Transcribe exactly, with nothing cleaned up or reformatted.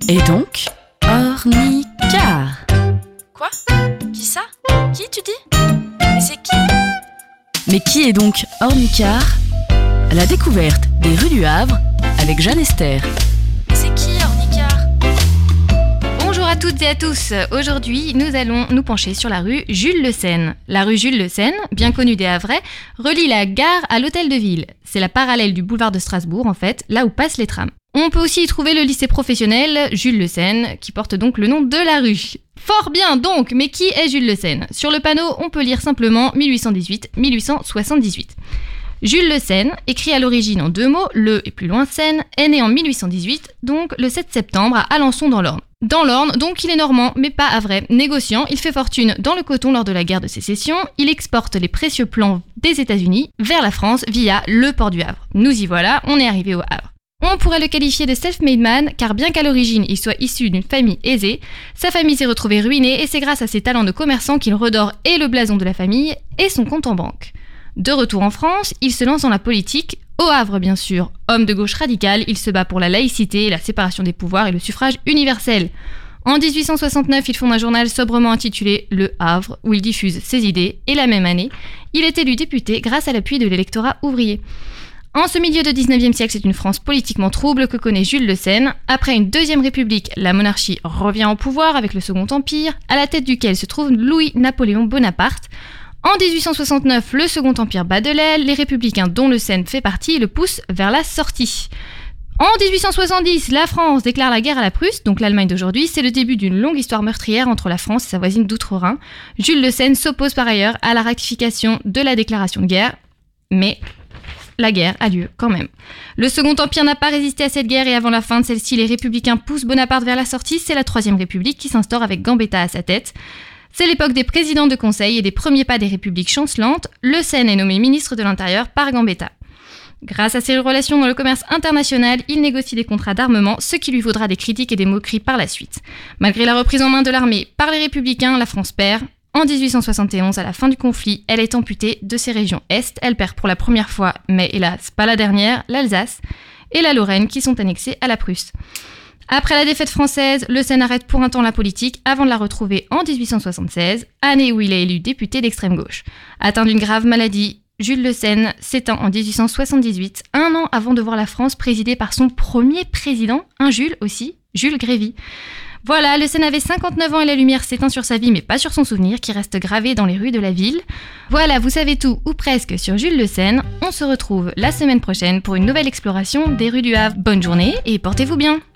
Et donc, Ornicart. Quoi? Qui ça? Qui tu dis? Mais c'est qui? Mais qui est donc Ornicart? La découverte des rues du Havre avec Jeanne Esther. Mais c'est qui Ornicart? Bonjour à toutes et à tous. Aujourd'hui, nous allons nous pencher sur la rue Jules Le Seine. La rue Jules Le Seine, bien connue des Havrais, relie la gare à l'hôtel de ville. C'est la parallèle du boulevard de Strasbourg, en fait, là où passent les trams. On peut aussi y trouver le lycée professionnel Jules Le Seine, qui porte donc le nom de la rue. Fort bien donc, mais qui est Jules Le Seine? Sur le panneau, on peut lire simplement mille huit cent dix-huit à mille huit cent soixante-dix-huit. Jules Le Seine, écrit à l'origine en deux mots, le et plus loin Seine, est né en mille huit cent dix-huit, donc le sept septembre à Alençon dans l'Orne. Dans l'Orne, donc il est normand, mais pas havrais. Négociant, il fait fortune dans le coton lors de la guerre de sécession, il exporte les précieux plants des États-Unis vers la France via le port du Havre. Nous y voilà, on est arrivé au Havre. On pourrait le qualifier de self-made man, car bien qu'à l'origine il soit issu d'une famille aisée, sa famille s'est retrouvée ruinée et c'est grâce à ses talents de commerçant qu'il redore et le blason de la famille et son compte en banque. De retour en France, il se lance dans la politique, au Havre bien sûr. Homme de gauche radical, il se bat pour la laïcité, la séparation des pouvoirs et le suffrage universel. En dix-huit cent soixante-neuf, il fonde un journal sobrement intitulé Le Havre, où il diffuse ses idées, et la même année, il est élu député grâce à l'appui de l'électorat ouvrier. En ce milieu de dix-neuvième siècle, c'est une France politiquement trouble que connaît Jules Le Seine. Après une deuxième république, la monarchie revient au pouvoir avec le Second Empire, à la tête duquel se trouve Louis-Napoléon Bonaparte. En dix-huit cent soixante-neuf, le Second Empire bat de l'aile, les républicains dont Le Seine fait partie le poussent vers la sortie. En dix-huit cent soixante-dix, la France déclare la guerre à la Prusse, donc l'Allemagne d'aujourd'hui. C'est le début d'une longue histoire meurtrière entre la France et sa voisine d'outre-Rhin. Jules Le Seine s'oppose par ailleurs à la ratification de la déclaration de guerre, mais la guerre a lieu quand même. Le Second Empire n'a pas résisté à cette guerre et avant la fin de celle-ci, les républicains poussent Bonaparte vers la sortie. C'est la Troisième République qui s'instaure avec Gambetta à sa tête. C'est l'époque des présidents de conseil et des premiers pas des républiques chancelantes. Le Seine est nommé ministre de l'Intérieur par Gambetta. Grâce à ses relations dans le commerce international, il négocie des contrats d'armement, ce qui lui vaudra des critiques et des moqueries par la suite. Malgré la reprise en main de l'armée par les républicains, la France perd. En dix-huit cent soixante et onze, à la fin du conflit, elle est amputée de ses régions Est. Elle perd pour la première fois, mais hélas pas la dernière, l'Alsace et la Lorraine qui sont annexées à la Prusse. Après la défaite française, Le Seine arrête pour un temps la politique avant de la retrouver en dix-huit cent soixante-seize, année où il est élu député d'extrême gauche. Atteint d'une grave maladie, Jules Le Seine s'éteint en dix-huit cent soixante-dix-huit, un an avant de voir la France présidée par son premier président, un Jules aussi, Jules Grévy. Voilà, Le Seine avait cinquante-neuf ans et la lumière s'éteint sur sa vie mais pas sur son souvenir qui reste gravé dans les rues de la ville. Voilà, vous savez tout ou presque sur Jules Le Seine. On se retrouve la semaine prochaine pour une nouvelle exploration des rues du Havre. Bonne journée et portez-vous bien!